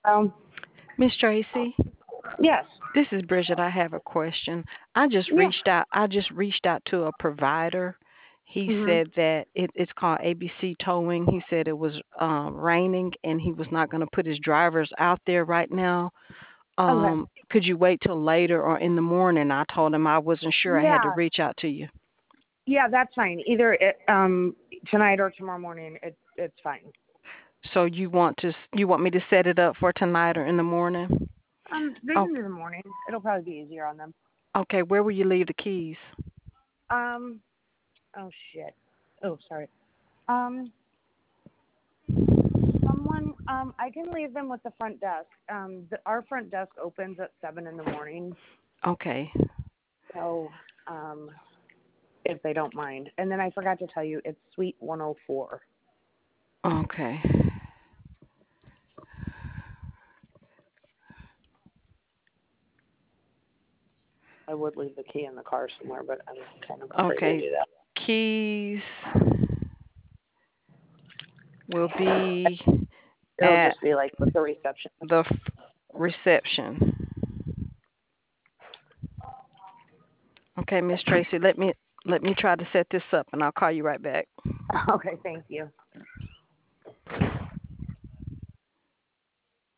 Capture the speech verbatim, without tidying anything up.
Um, Miss Tracy, yes. this is Bridget. I have a question. I just Yeah. reached out. I just reached out to a provider. He Mhm. said that it, it's called A B C Towing. He said it was um, raining and he was not going to put his drivers out there right now. Okay. Um, could you wait till later or in the morning? I told him I wasn't sure. I had to Yeah. reach out to you. Yeah, that's fine. Either it, um tonight or tomorrow morning. It it's fine. So you want to you want me to set it up for tonight or in the morning? Um, they Oh, can do the morning. It'll probably be easier on them. okay. Where will you leave the keys? Um. Oh shit. Oh, sorry. Um. Someone. Um. I can leave them with the front desk. Um. The, our front desk opens at seven in the morning. Okay. So. Um. If they don't mind. And then I forgot to tell you, it's Suite one oh four. Okay. I would leave the key in the car somewhere, but I'm kind of afraid to Okay. do that. Keys will be It'll at just be like with the reception. the f- reception. Okay, Miss Tracy, let me let me try to set this up and I'll call you right back. Okay, thank you.